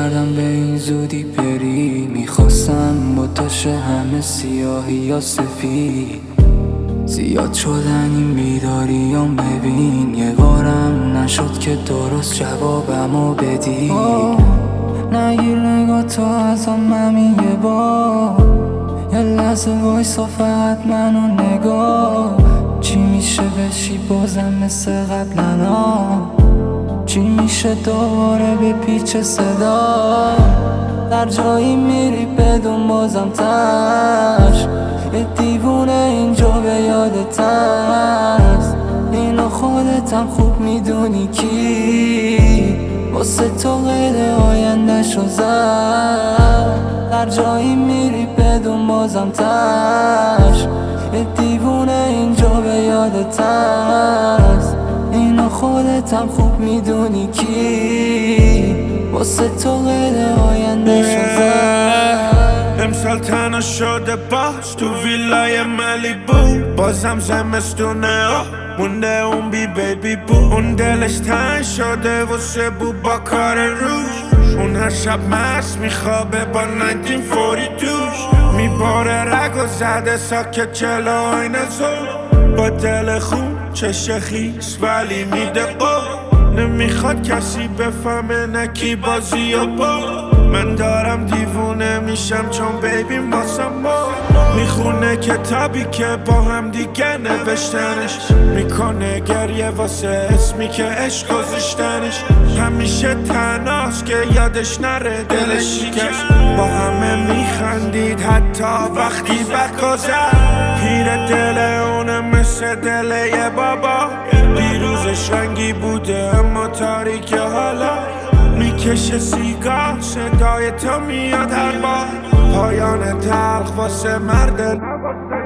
کردم به این زودی بری. میخواستم با تو شه همه سیاهی یا سفید. زیاد شدن این بیداریام ببین. یه بارم نشد که درست جوابمو بدی. نگیر نگاه تو ازم همین یه بار. یه لحظه وایسا فقط منو نگاه. چی میشه بشی بازم مثل قبلنا؟ چی میشه دوباره به پیچ صدا؟ در جایی میری بدون بازم تش. یه دیوونه اینجا به یادت هست. اینو خودتم خوب میدونی کی واسه تو قید آینده شو زد. در جایی میری بدون بازم تش. یه دیوونه اینجا به یادت هست. اینو خودتم خوب میدونی کی واسه تو قید آینده شو زد. امسال تنها شده باش تو ویلای ملیبو. بازم زمستونه مونده اون بیبی بو. اون دلش تنگ شده واسه بو با کار روش. اون هر شب مست میخوابه با 1942. میباره رگ و زده ساکت جلو آینه زور. با دل خون چشه خیس ولی میده قول. نمیخواد کسی بفهمه نکی بازی و با. من دارم دیوونه میشم چون بیبی واسم ما. میخونه کتابی که با هم دیگه نوشتنش. میکنه گریه واسه اسمی که عشق گذاشتنش. همیشه تنهاست که یادش نره دلش شکست. با همه میخندید حتی وقتی بد گذشت. پیر دل اونه مثل دل یه بابا. دیروزش رنگی بوده اما تاریک حالا. میکشه سیگار صدای تو میاد هر بار. پایان تلخ واسه مرد